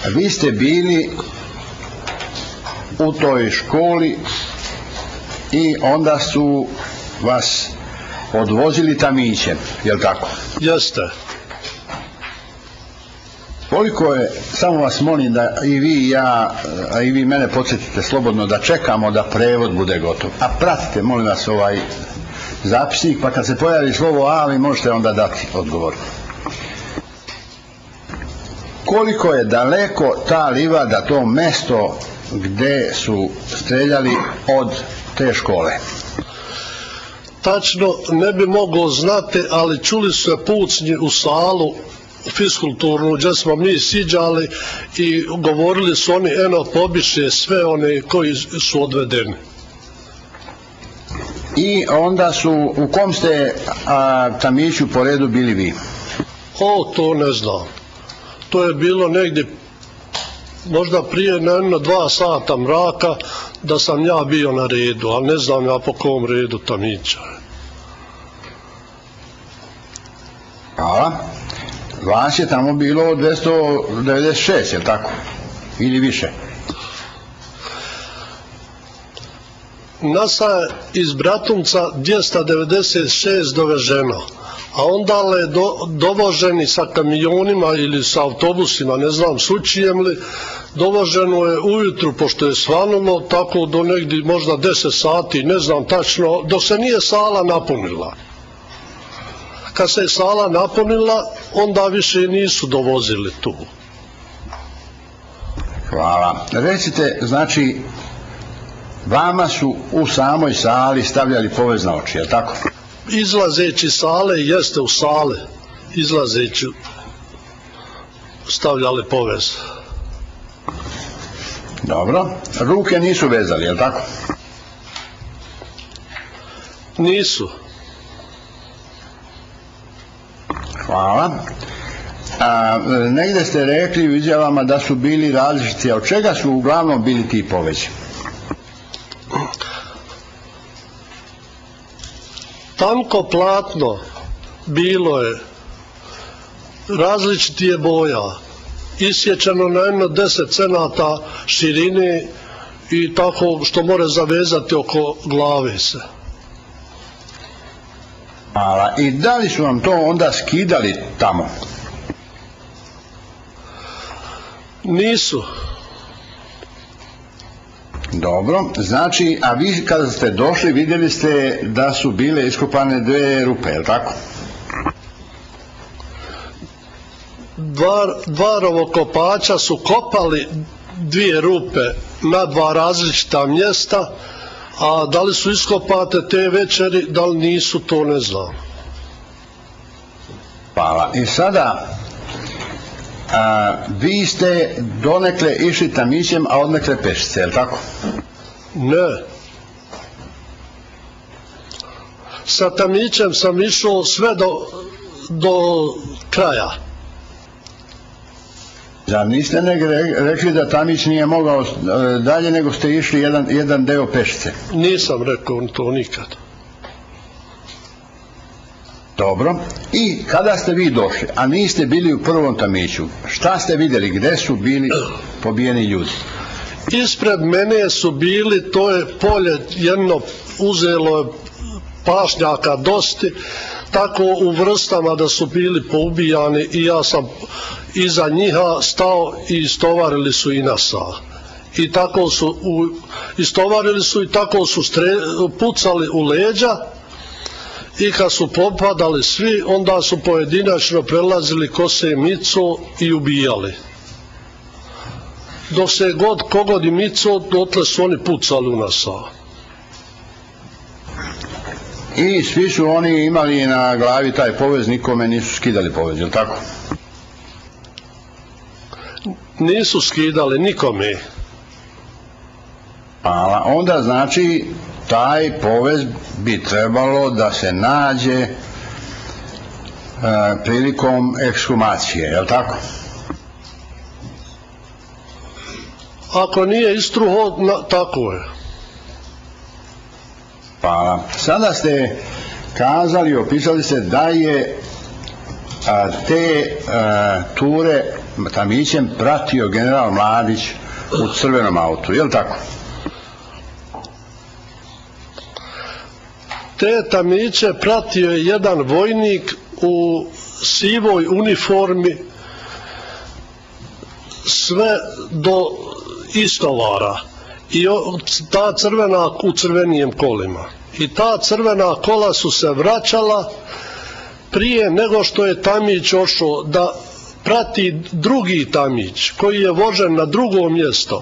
vi ste bili u toj školi i onda su vas odvozili tamićem, jel tako? Jeste. Koliko je, samo vas molim da i vi i ja, a i vi mene podsjetite slobodno da čekamo da prevod bude gotov. A pratite, molim vas, ovaj zapisnik, pa kad se pojavi slovo ali možete onda dati odgovor. Koliko je daleko ta livada, to mesto gde su streljali od te škole? Tačno ne bi mogao znati, ali čuli su se pucnji u salu fiskulturnu gdje smo mi siđali i govorili su oni eno pobiše sve one koji su odvedeni. I onda su, u kom ste tamiću po redu bili vi? To ne znam. To je bilo negdje možda prije jedno 2 sata mraka da sam ja bio na redu, ali ne znam ja po kom redu tamića. Hvala. Vas je tamo bilo 296, je li tako? Ili više? Nas je iz Bratunca 296 doveženo, a onda je dovoženi sa kamionima ili sa autobusima, ne znam sučijem li, dovoženo je ujutru pošto je svanulo, tako do negdje možda 10 sati, ne znam tačno, dok se nije sala napunila. Kad se je sala napunila, onda više nisu dovozili tu. Hvala. Recite, znači, vama su u samoj sali stavljali povez na oči, je li tako? Izlazeći sale, jeste u sale, izlazeći stavljali povez. Dobro. Ruke nisu vezali, je li tako? Nisu. Hvala. Negdje ste rekli u izjavama da su bili različiti, a od čega su uglavnom bili ti povezi? Tanko platno bilo je, različiti je boja, isječeno na jedno 10 cenata širine i tako što more zavezati oko glave se. Hvala. I da li su vam to onda skidali tamo? Nisu. Dobro, znači, a vi kada ste došli vidjeli ste da su bile iskopane 2 rupe, je li tako? Dva rovokopača su kopali 2 rupe na 2 različita mjesta, a da li su iskopate te večeri, da li nisu, to ne znam. Hvala. I sada, vi ste donekle išli tamićem, a odnekle pešice, je li tako? Ne. Sa tamićem sam išao sve do kraja. Zar niste rekli da tamić nije mogao dalje, nego ste išli jedan deo pešice? Nisam rekao to nikad. Dobro. I kada ste vi došli, a niste bili u prvom tamiću, šta ste vidjeli, gdje su bili pobijeni ljudi? Ispred mene su bili, to je polje jedno uzelo pašnjaka dosti, tako u vrstama da su bili poubijani i ja sam iza njiha stao i istovarili su i nasa. I tako su istovarili su i tako su pucali u leđa i kad su popadali svi, onda su pojedinačno prelazili kose mico i ubijali. Dok se kogod i mico, dotle su oni pucali u nasa. I svi su oni imali na glavi taj povez, nikome nisu skidali povez, je li tako? Nisu skidali nikome. A onda znači taj povez bi trebalo da se nađe prilikom ekshumacije, je li tako? Ako nije istruho, tako je. Pa sada ste kazali, opisali se da je te ture Tamićem pratio general Mladić u crvenom autu, je li tako? Te Tamiće pratio je jedan vojnik u sivoj uniformi sve do Istovara i ta crvena u crvenijim kolima. I ta crvena kola su se vraćala prije nego što je Tamić ošao da prati drugi Tamić koji je vožen na drugo mjesto.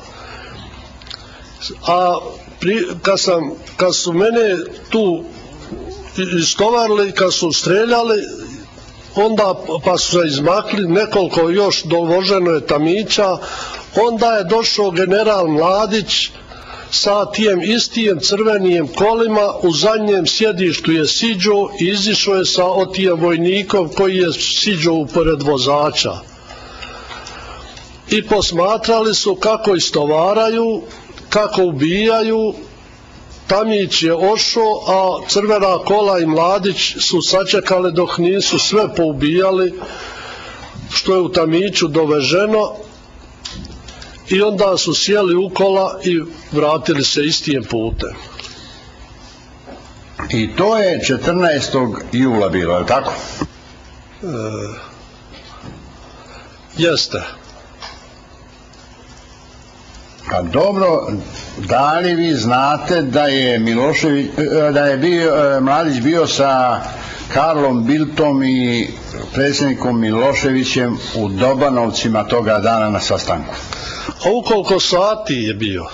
A kad su mene tu istovarili, kad su streljali, onda pa su se izmakli, nekoliko još dovoženo je Tamića, onda je došao general Mladić sa tijem istijim crvenijim kolima, u zadnjem sjedištu je siđo i izišao je sa otijem vojnikom koji je siđo upored vozača. I posmatrali su kako istovaraju, kako ubijaju. Tamić je ošao, a crvena kola i Mladić su sačekali dok nisu sve poubijali što je u Tamiću doveženo, i onda su sjeli u kola i vratili se istim putem. I to je 14. jula bilo, je li tako? Jeste. Pa dobro, da li vi znate da je Mladić bio sa Karlom Bildtom i predsjednikom Miloševićem u Dobanovcima toga dana na sastanku? A u koliko sati je bio?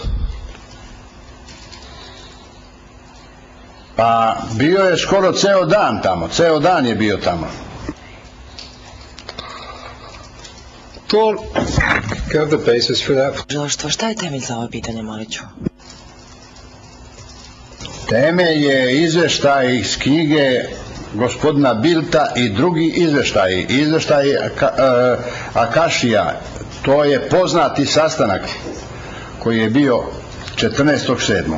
Pa bio je skoro ceo dan tamo, ceo dan je bio tamo. To... Šta je temelj za ovo pitanje, Maliću? Temelj je izveštaj iz knjige gospodina Bildta i drugi izveštaji. Izveštaj Akašija, to je poznati sastanak koji je bio 14.7.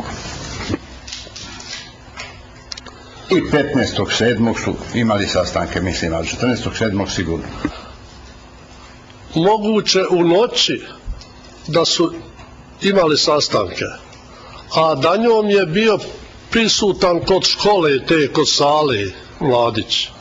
I 15.7. su imali sastanke, mislim, ali 14.7. sigurno. Moguće u noći da su imali sastanke, a danjom je bio prisutan kod škole te, kod sale Mladić.